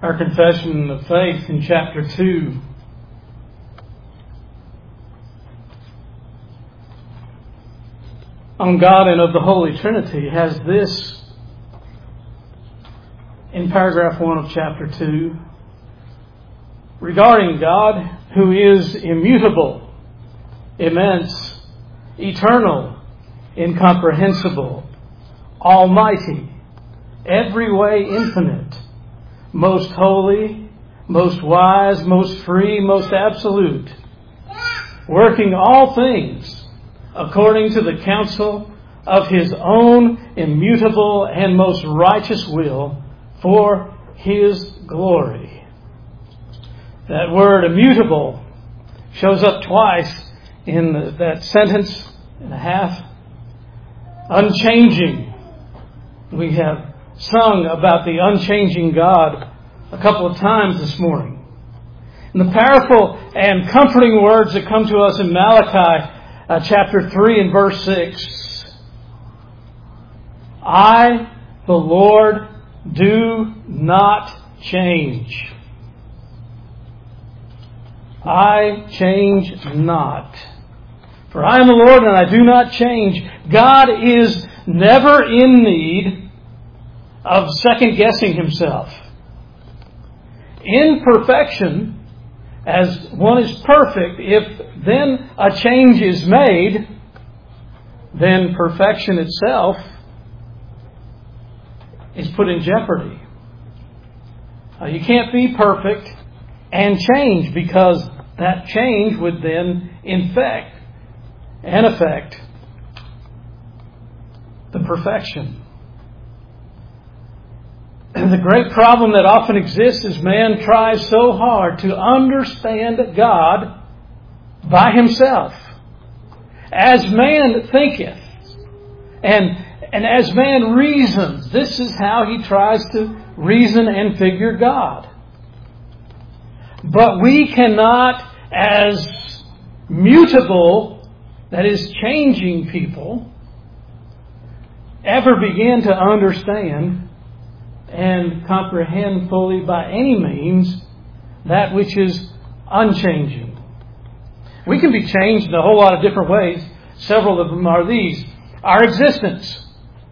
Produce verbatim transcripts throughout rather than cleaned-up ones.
Our confession of faith in chapter two. On God and of the Holy Trinity has this in paragraph one of chapter two. Regarding God, who is immutable, immense, eternal, incomprehensible, almighty, every way infinite, most holy, most wise, most free, most absolute, working all things according to the counsel of His own immutable and most righteous will for His glory. That word immutable shows up twice in the, that sentence and a half. Unchanging. We have sung about the unchanging God a couple of times this morning. And the powerful and comforting words that come to us in Malachi uh, chapter three and verse six. I, the Lord, do not change. I change not. For I am the Lord and I do not change. God is never in need of second-guessing Himself. In perfection, as one is perfect, if then a change is made, then perfection itself is put in jeopardy. Uh, you can't be perfect and change, because that change would then infect and affect the perfection. And the great problem that often exists is man tries so hard to understand God by himself. As man thinketh, and, and as man reasons, this is how he tries to reason and figure God. But we cannot, as mutable, that is changing people, ever begin to understand and comprehend fully by any means that which is unchanging. We can be changed in a whole lot of different ways. Several of them are these. Our existence.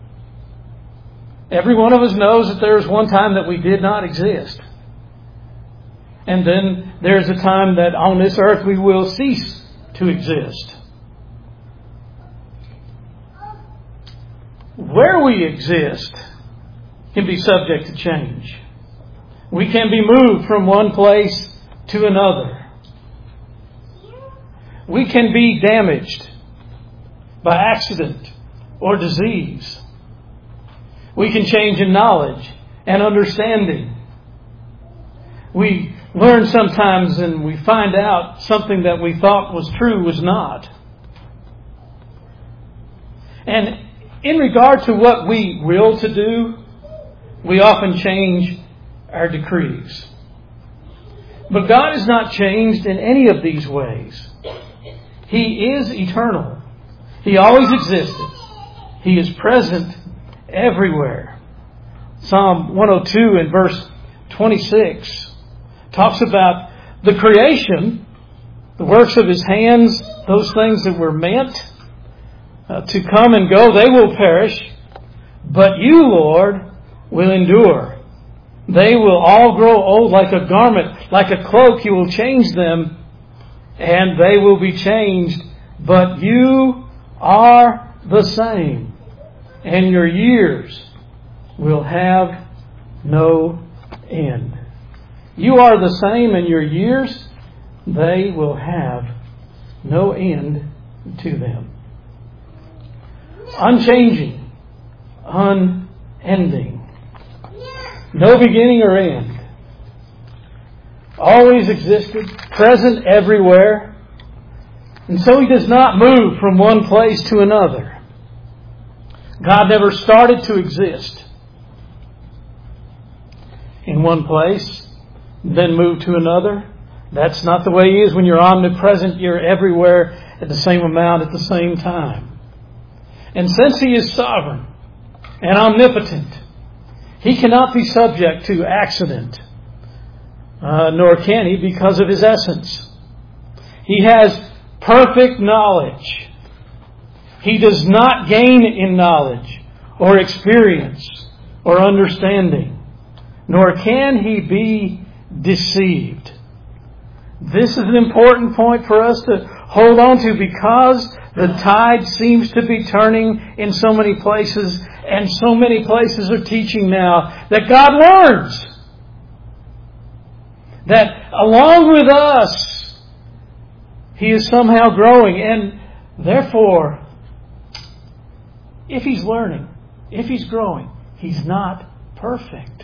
Every one of us knows that there was one time that we did not exist. And then there's a time that on this earth we will cease to exist. Where we exist can be subject to change. We can be moved from one place to another. We can be damaged by accident or disease. We can change in knowledge and understanding. We learn sometimes and we find out something that we thought was true was not. And in regard to what we will to do, we often change our decrees. But God is not changed in any of these ways. He is eternal. He always existed. He is present everywhere. Psalm one oh two and verse twenty-six talks about the creation, the works of His hands, those things that were meant uh, to come and go, they will perish. But you, Lord, will endure. They will all grow old like a garment, like a cloak. You will change them, and they will be changed. But you are the same, and your years will have no end. You are the same, and your years, they will have no end to them. Unchanging, unending. No beginning or end. Always existed, present everywhere. And so He does not move from one place to another. God never started to exist in one place, then moved to another. That's not the way He is. When you're omnipresent, you're everywhere at the same amount at the same time. And since He is sovereign and omnipotent, He cannot be subject to accident uh, nor can he because of his essence. He has perfect knowledge. He does not gain in knowledge or experience or understanding, nor can he be deceived. This is an important point for us to hold on to, because the tide seems to be turning in so many places, and so many places are teaching now that God learns. That along with us, He is somehow growing, and therefore, if He's learning, if He's growing, He's not perfect.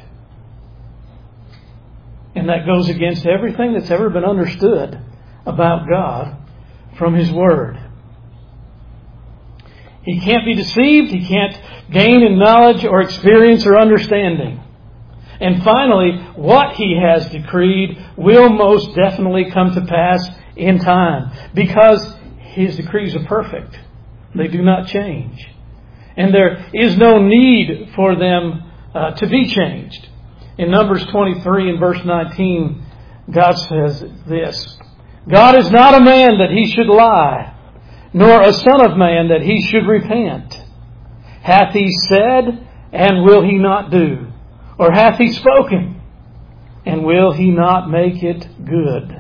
And that goes against everything that's ever been understood about God from His Word. He can't be deceived. He can't gain in knowledge or experience or understanding. And finally, what He has decreed will most definitely come to pass in time, because His decrees are perfect. They do not change. And there is no need for them uh, to be changed. In Numbers twenty-three and verse nineteen, God says this: God is not a man that He should lie, nor a son of man that He should repent. Hath He said, and will He not do? Or hath He spoken, and will He not make it good?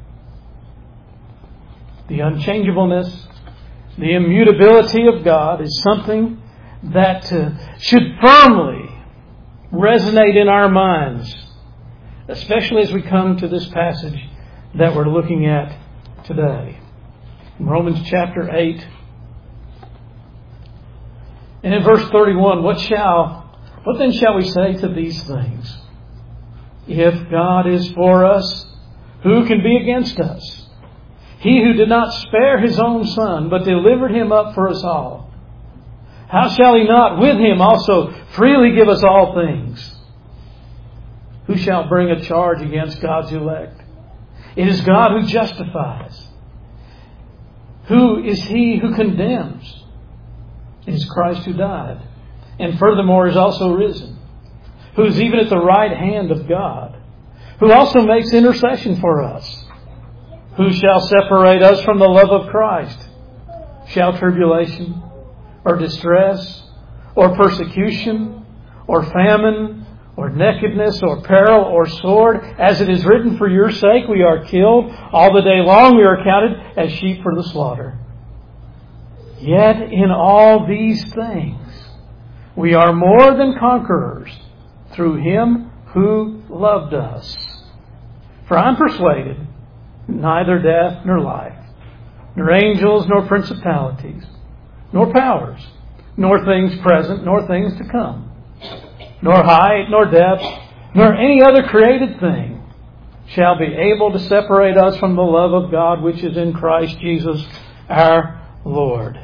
The unchangeableness, the immutability of God is something that uh, should firmly resonate in our minds, especially as we come to this passage that we're looking at today. In Romans chapter eight, and in verse thirty-one, what shall, what then shall we say to these things? If God is for us, who can be against us? He who did not spare His own Son, but delivered Him up for us all, how shall He not with Him also freely give us all things? Who shall bring a charge against God's elect? It is God who justifies. Who is He who condemns? It is Christ who died, and furthermore is also risen, who is even at the right hand of God, who also makes intercession for us. Who shall separate us from the love of Christ? Shall tribulation, or distress, or persecution, or famine, or nakedness, or peril, or sword? As it is written, for your sake we are killed. All the day long we are counted as sheep for the slaughter. Yet in all these things we are more than conquerors through Him who loved us. For I'm persuaded neither death nor life, nor angels nor principalities, nor powers, nor things present, nor things to come, nor height, nor depth, nor any other created thing shall be able to separate us from the love of God which is in Christ Jesus our Lord.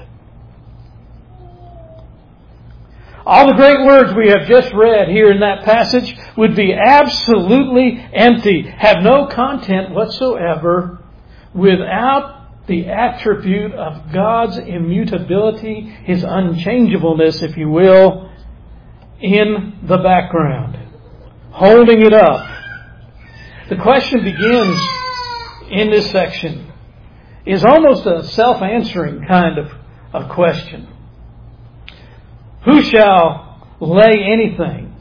All the great words we have just read here in that passage would be absolutely empty, have no content whatsoever, without the attribute of God's immutability, His unchangeableness, if you will, in the background, holding it up. The question begins in this section is almost a self-answering kind of, of question. Who shall lay anything?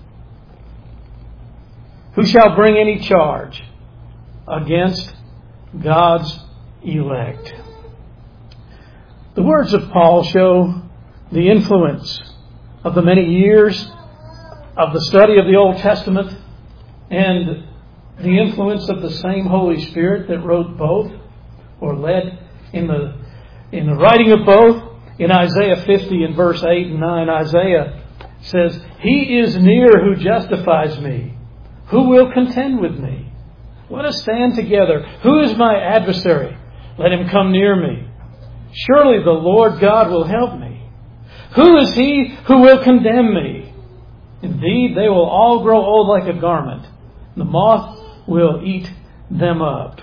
Who shall bring any charge against God's elect? The words of Paul show the influence of the many years of the study of the Old Testament and the influence of the same Holy Spirit that wrote both, or led in the in the writing of both. In Isaiah fifty and verse eight and nine, Isaiah says, He is near who justifies me. Who will contend with me? Let us stand together. Who is my adversary? Let him come near me. Surely the Lord God will help me. Who is He who will condemn me? Indeed, they will all grow old like a garment. The moth will eat them up.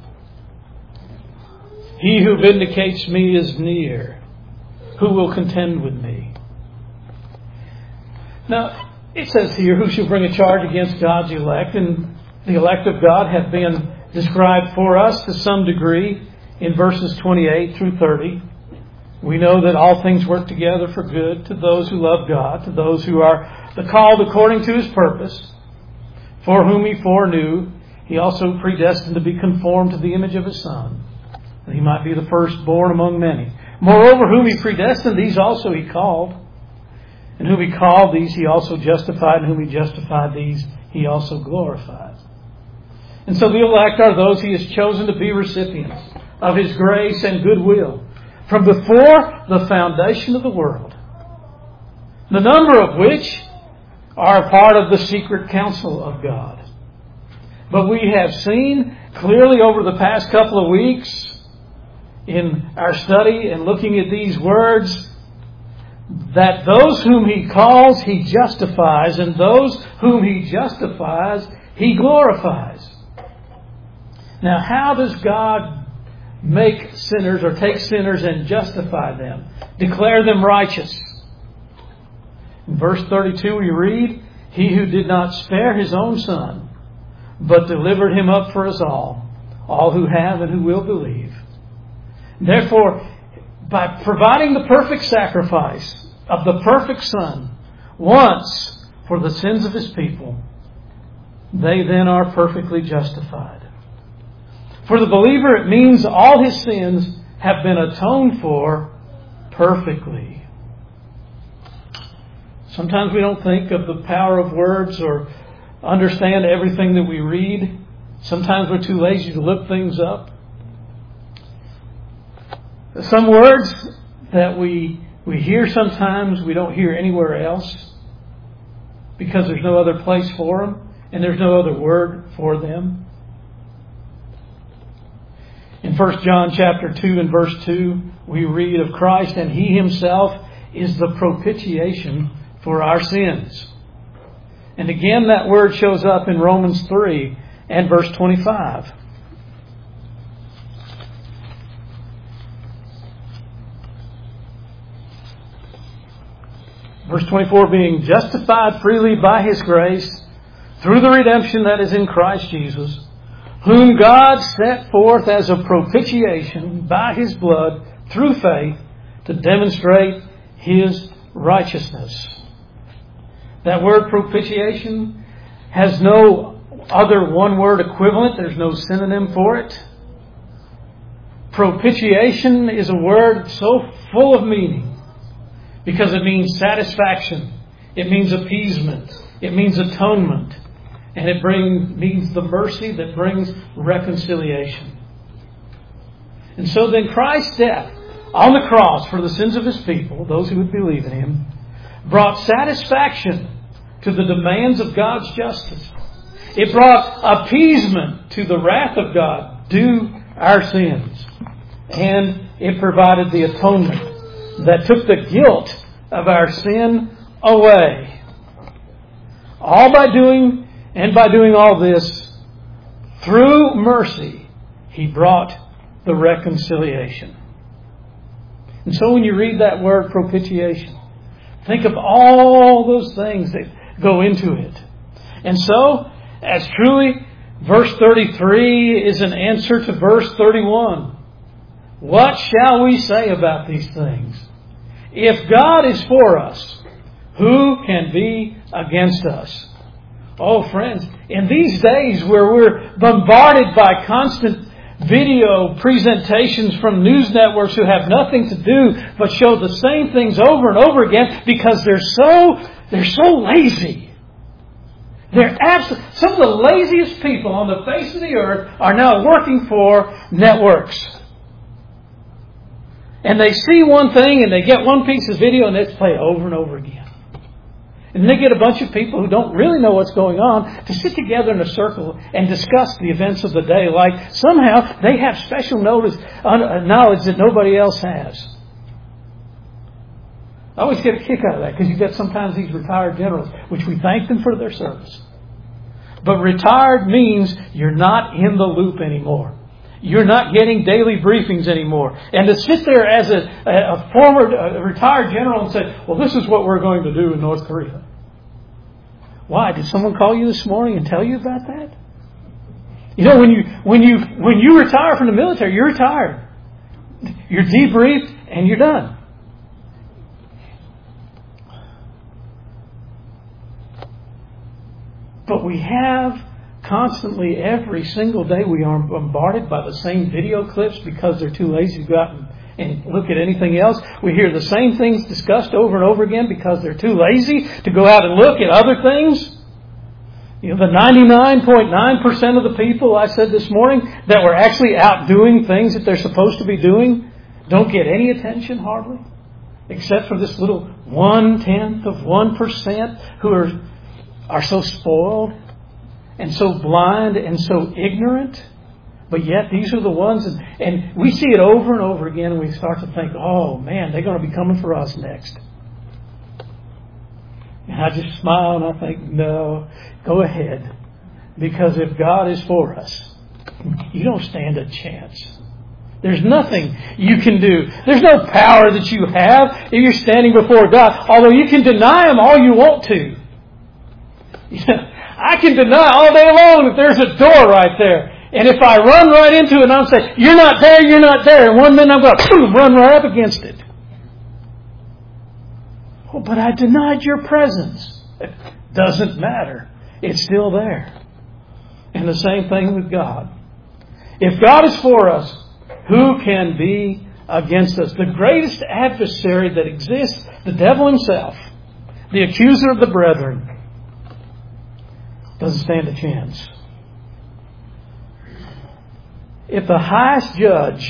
He who vindicates me is near. Who will contend with me? Now, it says here, who shall bring a charge against God's elect? And The elect of God have been described for us to some degree in verses twenty-eight through thirty. We know that all things work together for good to those who love God, to those who are the called according to His purpose, for whom He foreknew, He also predestined to be conformed to the image of His Son, that He might be the firstborn among many. Moreover, whom He predestined, these also He called. And whom He called, these He also justified. And whom He justified, these He also glorified. And so the elect are those He has chosen to be recipients of His grace and goodwill from before the foundation of the world, the number of which are a part of the secret counsel of God. But we have seen clearly over the past couple of weeks in our study and looking at these words that those whom He calls, He justifies, and those whom He justifies, He glorifies. Now, how does God make sinners or take sinners and justify them, declare them righteous? In verse thirty-two we read, He who did not spare His own Son, but delivered Him up for us all, all who have and who will believe. Therefore, by providing the perfect sacrifice of the perfect Son once for the sins of His people, they then are perfectly justified. For the believer, it means all his sins have been atoned for perfectly. Sometimes we don't think of the power of words or understand everything that we read. Sometimes we're too lazy to look things up. Some words that we we hear sometimes we don't hear anywhere else because there's no other place for them and there's no other word for them. In First John chapter two and verse two, we read of Christ, and He Himself is the propitiation for our sins. And again, that word shows up in Romans three and verse twenty-five. Verse twenty-four, being justified freely by His grace through the redemption that is in Christ Jesus, whom God set forth as a propitiation by His blood through faith to demonstrate His righteousness. That word propitiation has no other one-word equivalent. There's no synonym for it. Propitiation is a word so full of meaning because it means satisfaction. It means appeasement. It means atonement. And it bring, means the mercy that brings reconciliation. And so then Christ's death on the cross for the sins of His people, those who would believe in Him, brought satisfaction to the demands of God's justice. It brought appeasement to the wrath of God due our sins. And it provided the atonement that took the guilt of our sin away. All by doing And by doing all this, through mercy, He brought the reconciliation. And so when you read that word propitiation, think of all those things that go into it. And so, as truly, verse thirty-three is an answer to verse thirty-one. What shall we say about these things? If God is for us, who can be against us? Oh, friends, in these days where we're bombarded by constant video presentations from news networks who have nothing to do but show the same things over and over again because they're so they're so lazy. They're abs- some of the laziest people on the face of the earth are now working for networks. And they see one thing and they get one piece of video and it's played over and over again. And they get a bunch of people who don't really know what's going on to sit together in a circle and discuss the events of the day like somehow they have special notice, uh, knowledge that nobody else has. I always get a kick out of that because you get sometimes these retired generals, which we thank them for their service. But retired means you're not in the loop anymore. You're not getting daily briefings anymore. And to sit there as a, a former a retired general and say, well, this is what we're going to do in North Korea. Why? Did someone call you this morning and tell you about that? You know, when you when you when you retire from the military, you're retired. You're debriefed and you're done. But we have constantly, every single day, we are bombarded by the same video clips because they're too lazy to go out and, and look at anything else. We hear the same things discussed over and over again because they're too lazy to go out and look at other things. You know, the ninety-nine point nine percent of the people, I said this morning, that were actually out doing things that they're supposed to be doing don't get any attention hardly, except for this little one-tenth of one percent who are, are so spoiled and so blind and so ignorant. But yet these are the ones, and, and we see it over and over again, and we start to think, oh man, they're going to be coming for us next. And I just smile and I think, no, go ahead. Because if God is for us, you don't stand a chance. There's nothing you can do. There's no power that you have if you're standing before God. Although you can deny Him all you want to. I can deny all day long that there's a door right there. And if I run right into it and I'm saying, you're not there, you're not there. And one minute I'm going to run right up against it. Oh, but I denied your presence. It doesn't matter. It's still there. And the same thing with God. If God is for us, who can be against us? The greatest adversary that exists, the devil himself, the accuser of the brethren, doesn't stand a chance. If the highest judge,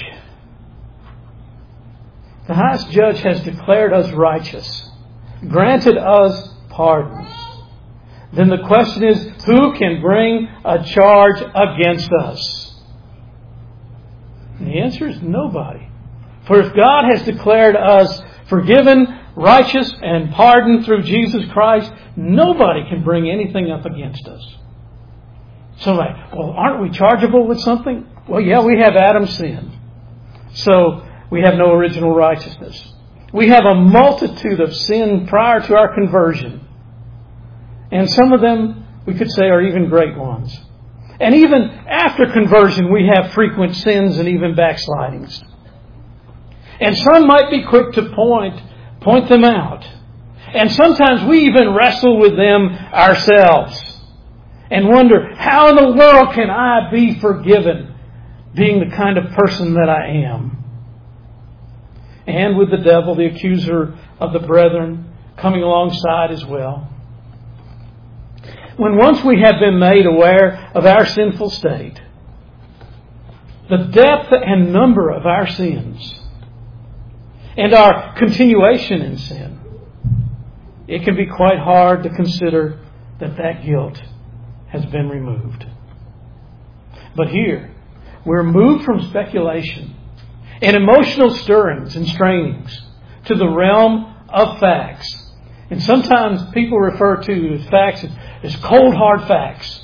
the highest judge has declared us righteous, granted us pardon, then the question is, who can bring a charge against us? And the answer is nobody. For if God has declared us forgiven, righteous, and pardoned through Jesus Christ, nobody can bring anything up against us. So like, well, aren't we chargeable with something? Well, yeah, we have Adam's sin. So we have no original righteousness. We have a multitude of sin prior to our conversion. And some of them, we could say, are even great ones. And even after conversion, we have frequent sins and even backslidings. And some might be quick to point, point them out. And sometimes we even wrestle with them ourselves. And wonder, how in the world can I be forgiven, being the kind of person that I am? And with the devil, the accuser of the brethren, coming alongside as well. When once we have been made aware of our sinful state, the depth and number of our sins, and our continuation in sin, it can be quite hard to consider that that guilt has been removed. But here, we're moved from speculation and emotional stirrings and strainings to the realm of facts. And sometimes people refer to facts as cold, hard facts.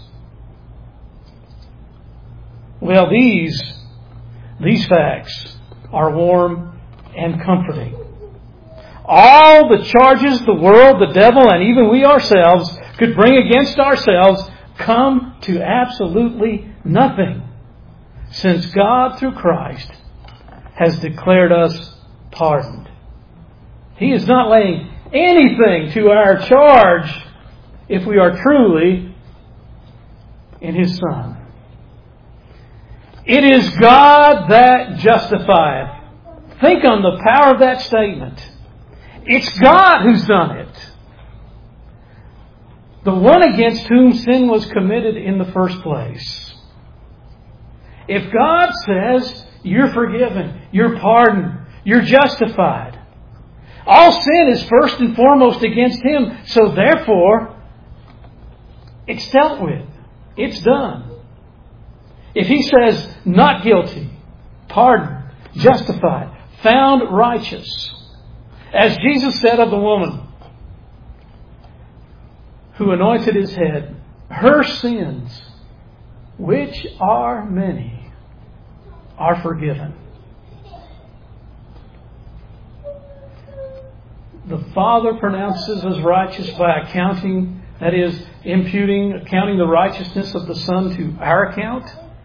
Well, these, these facts are warm and comforting. All the charges the world, the devil, and even we ourselves could bring against ourselves come to absolutely nothing, since God, through Christ, has declared us pardoned. He is not laying anything to our charge if we are truly in His Son. It is God that justifieth. Think on the power of that statement. It's God who's done it. The one against whom sin was committed in the first place. If God says you're forgiven, you're pardoned, you're justified, all sin is first and foremost against Him. So therefore, it's dealt with. It's done. If He says not guilty, pardoned, justified, found righteous, as Jesus said of the woman who anointed His head, her sins, which are many, are forgiven. The Father pronounces us righteous by accounting, that is, imputing, accounting the righteousness of the Son to our account.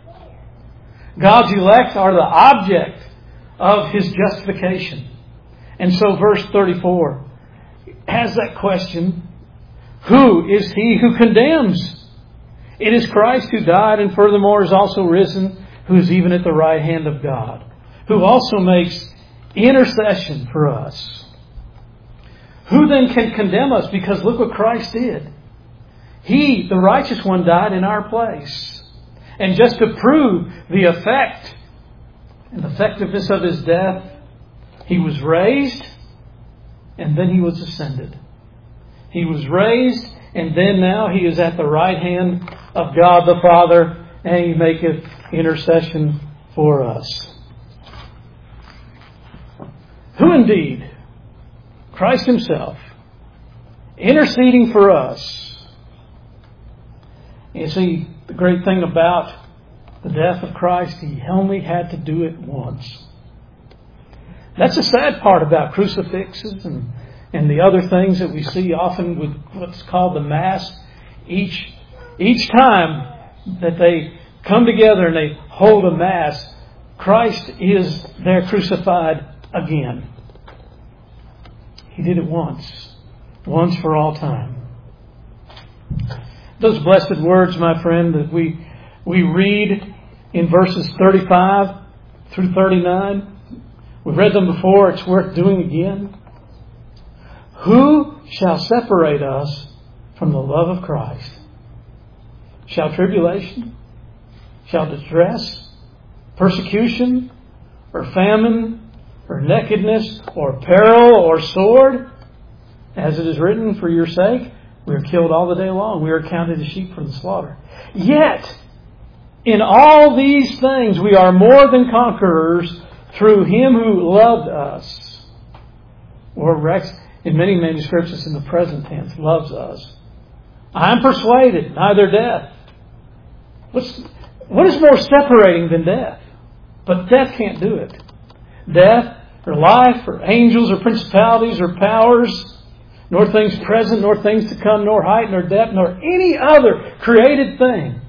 God's elect are the object of His justification. And so verse thirty-four has that question, who is He who condemns? It is Christ who died and furthermore is also risen, who is even at the right hand of God, who also makes intercession for us. Who then can condemn us? Because look what Christ did. He, the righteous one, died in our place. And just to prove the effect and effectiveness of His death, He was raised and then He was ascended. He was raised and then now He is at the right hand of God the Father, and He maketh intercession for us. Who indeed? Christ Himself, interceding for us. You see, the great thing about the death of Christ, He only had to do it once. That's the sad part about crucifixes and, and the other things that we see often with what's called the Mass. Each, each time that they come together and they hold a Mass, Christ is there crucified again. He did it once. Once for all time. Those blessed words, my friend, that we we read in verses thirty-five through thirty-nine. We've read them before. It's worth doing again. Who shall separate us from the love of Christ? Shall tribulation? Shall distress? Persecution? Or famine? Or nakedness, or peril, or sword? As it is written, for your sake, we are killed all the day long. We are counted as sheep for the slaughter. Yet, in all these things, we are more than conquerors through Him who loved us. Or in many manuscripts, it's in the present tense, loves us. I am persuaded, neither death. What's, what is more separating than death? But death can't do it. Death, or life, or angels, or principalities, or powers, nor things present, nor things to come, nor height, nor depth, nor any other created thing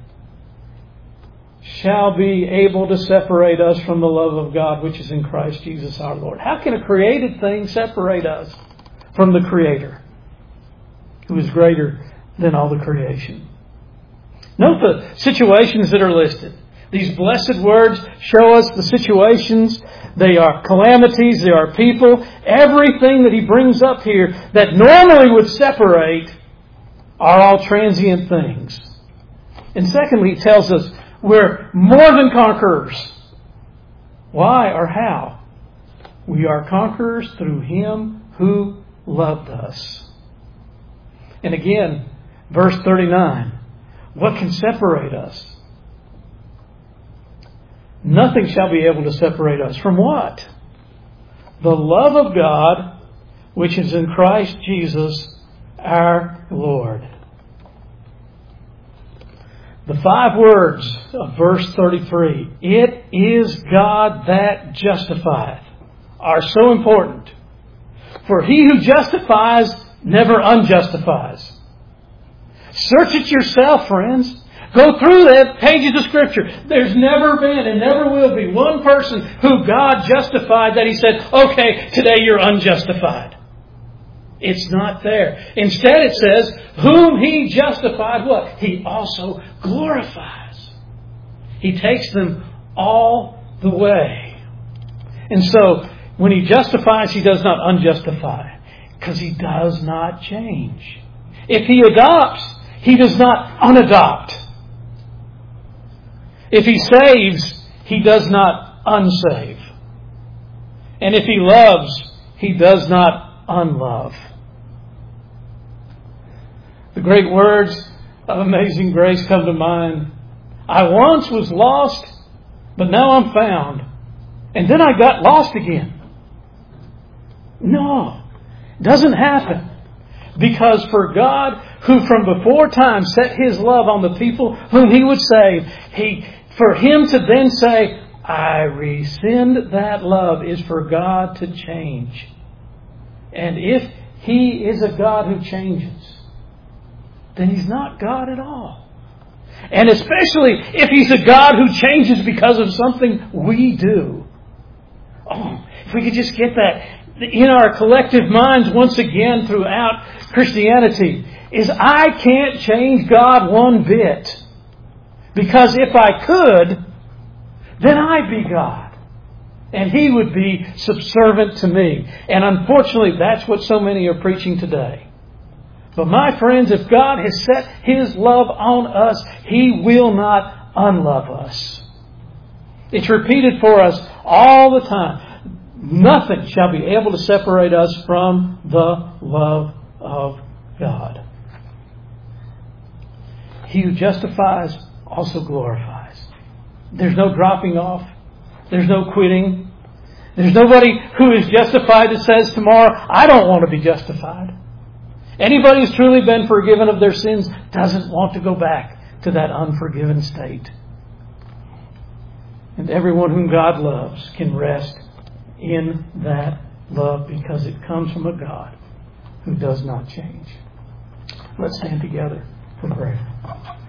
shall be able to separate us from the love of God which is in Christ Jesus our Lord. How can a created thing separate us from the Creator, who is greater than all the creation? Note the situations that are listed. These blessed words show us the situations. They are calamities. They are people. Everything that he brings up here that normally would separate are all transient things. And secondly, he tells us we're more than conquerors. Why or how? We are conquerors through Him who loved us. And again, verse thirty-nine. What can separate us? Nothing shall be able to separate us. From what? The love of God, which is in Christ Jesus our Lord. The five words of verse thirty-three, it is God that justifieth, are so important. For he who justifies never unjustifies. Search it yourself, friends. Go through the pages of Scripture. There's never been and never will be one person who God justified that He said, okay, today you're unjustified. It's not there. Instead it says, whom He justified, what? He also glorifies. He takes them all the way. And so, when He justifies, He does not unjustify. Because He does not change. If He adopts, He does not unadopt. If He saves, He does not unsave. And if He loves, He does not unlove. The great words of Amazing Grace come to mind. I once was lost, but now I'm found. And then I got lost again. No, it doesn't happen. Because for God, who from before time set His love on the people whom He would save, He, for Him to then say, I rescind that love, is for God to change. And if He is a God who changes, then He's not God at all. And especially if He's a God who changes because of something we do. Oh, if we could just get that in our collective minds once again throughout Christianity, is I can't change God one bit. Because if I could, then I'd be God. And He would be subservient to me. And unfortunately, that's what so many are preaching today. But my friends, if God has set His love on us, He will not unlove us. It's repeated for us all the time. Nothing shall be able to separate us from the love of God. He who justifies also glorifies. There's no dropping off. There's no quitting. There's nobody who is justified that says tomorrow, I don't want to be justified. Anybody who's truly been forgiven of their sins doesn't want to go back to that unforgiven state. And everyone whom God loves can rest in that love because it comes from a God who does not change. Let's stand together for prayer.